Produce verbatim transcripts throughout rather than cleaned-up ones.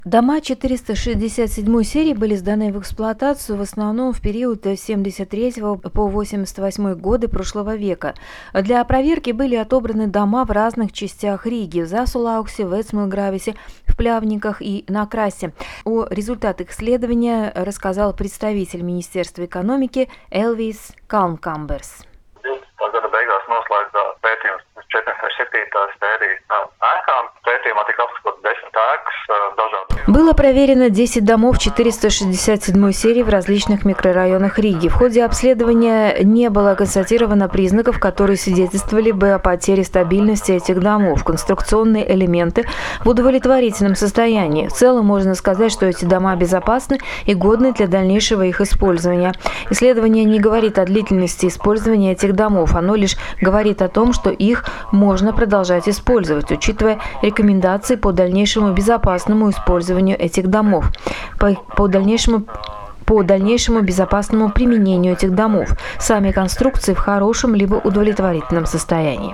Дома четыреста шестьдесят седьмой серии были сданы в эксплуатацию в основном в период с семьдесят третьего по восемьдесят восьмой годы прошлого века. Для проверки были отобраны дома в разных частях Риги – в Засулауксе, в Эцмилгрависе, в Плявниках и на Красе. О результатах исследования рассказал представитель Министерства экономики Элвис Kalnkambers. Было проверено десять домов четыреста шестьдесят седьмой серии в различных микрорайонах Риги. В ходе обследования не было констатировано признаков, которые свидетельствовали бы о потере стабильности этих домов. Конструкционные элементы в удовлетворительном состоянии. В целом можно сказать, что эти дома безопасны и годны для дальнейшего их использования. Исследование не говорит о длительности использования этих домов. Оно лишь говорит о том, что их можно продолжать использовать, учитывая рекомендации по дальнейшему безопасному использованию этих домов, по, по дальнейшему по дальнейшему безопасному применению этих домов. Сами конструкции в хорошем либо удовлетворительном состоянии.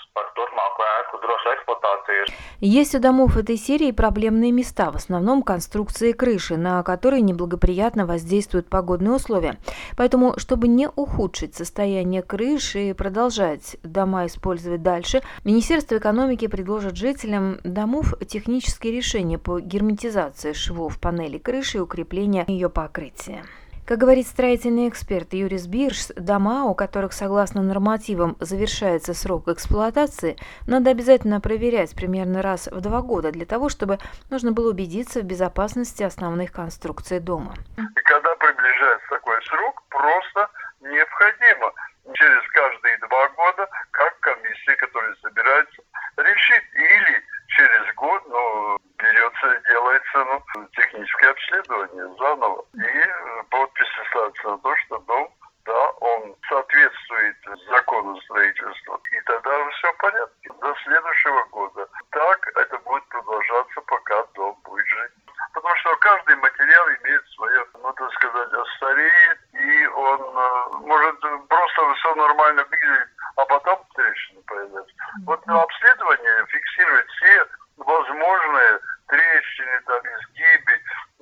Есть у домов этой серии проблемные места, в основном конструкции крыши, на которые неблагоприятно воздействуют погодные условия. Поэтому, чтобы не ухудшить состояние крыши и продолжать дома использовать дальше, Министерство экономики предложит жителям домов технические решения по герметизации швов панели крыши и укреплению ее покрытия. Как говорит строительный эксперт Юрис Биршс, дома, у которых согласно нормативам завершается срок эксплуатации, надо обязательно проверять примерно раз в два года для того, чтобы нужно было убедиться в безопасности основных конструкций дома. И когда приближается такой срок, просто необходимо через каждые два года, как комиссия, которая собирается, решить или через год, ну, берется, делается ну, техническое обследование заново. И подпись ставится на то, что дом, да, он соответствует закону строительства. И тогда все в порядке. До следующего года. Так это будет продолжаться, пока дом будет жить. Потому что каждый материал имеет свое, ну, так сказать, стареет, и он может просто все нормально выглядеть, а потом трещины появляются. Вот обследование фиксирует все возможные трещины, там, изгибы,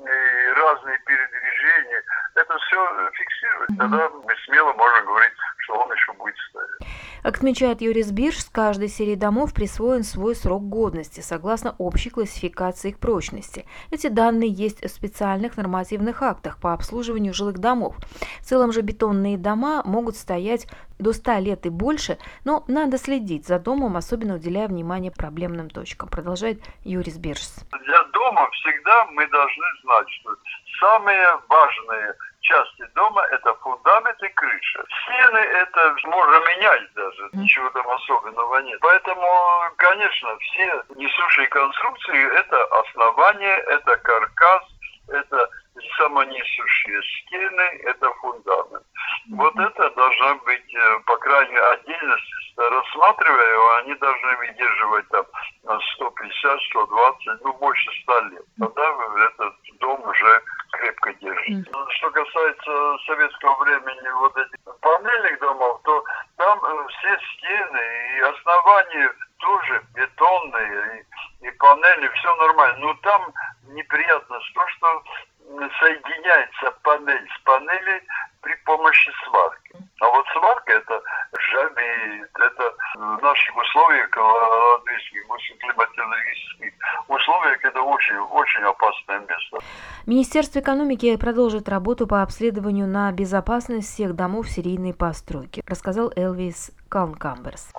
и разные передвижения. Это все фиксирует. Тогда мы смело можем говорить, что он еще будет стоять. Отмечает Юрис Биршс, каждой серии домов присвоен свой срок годности, согласно общей классификации их прочности. Эти данные есть в специальных нормативных актах по обслуживанию жилых домов. В целом же бетонные дома могут стоять до ста лет и больше, но надо следить за домом, особенно уделяя внимание проблемным точкам, продолжает Юрис Биршс. Для дома всегда мы должны знать, что самые важные части дома – это фундамент и крыша. Стены – это можно менять даже, ничего там особенного нет. Поэтому, конечно, все несущие конструкции – это основание, это каркас, это самонесущие стены, это фундамент. Вот это должно быть, по крайней мере, отдельности, рассматривая, они должны выдерживать там сто пятьдесят - сто двадцать, ну больше ста лет. Тогда этот дом уже крепко держит. Что касается советского времени вот этих панельных домов, то там все стены и основания тоже бетонные, и, и панели, все нормально. Но там неприятность то, что соединяется панель с панелью при помощи сварки. А вот сварка – это жабе, это в наших условиях, латвийских, климатологических условиях, это очень, очень опасное место. Министерство экономики продолжит работу по обследованию на безопасность всех домов серийной постройки, рассказал Элвис Kalnkambers.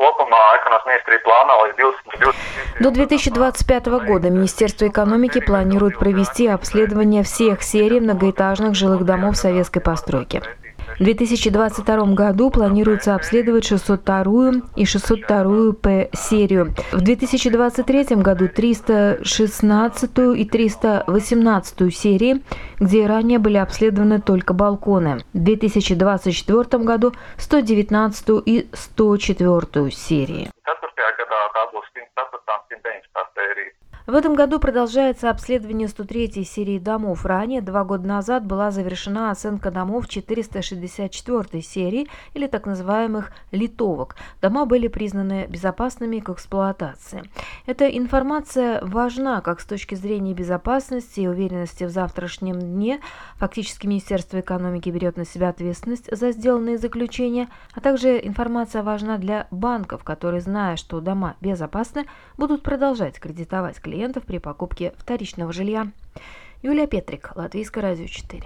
До две тысячи двадцать пятого года Министерство экономики планирует провести обследование всех серий многоэтажных жилых домов советской постройки. В две тысячи двадцать втором году планируется обследовать шестьсот вторую и шестьсот вторую П серию. В две тысячи двадцать третьем году триста шестнадцатую и триста восемнадцатую серии, где ранее были обследованы только балконы. В две тысячи двадцать четвёртом году сто девятнадцатую и сто четвёртую серии. В В этом году продолжается обследование сто третьей серии домов. Ранее, два года назад, была завершена оценка домов четыреста шестьдесят четвёртой серии, или так называемых литовок. Дома были признаны безопасными к эксплуатации. Эта информация важна как с точки зрения безопасности и уверенности в завтрашнем дне. Фактически Министерство экономики берет на себя ответственность за сделанные заключения, а также информация важна для банков, которые, зная, что дома безопасны, будут продолжать кредитовать клиентов при покупке вторичного жилья. Юлия Петрик, Латвийское радио четыре.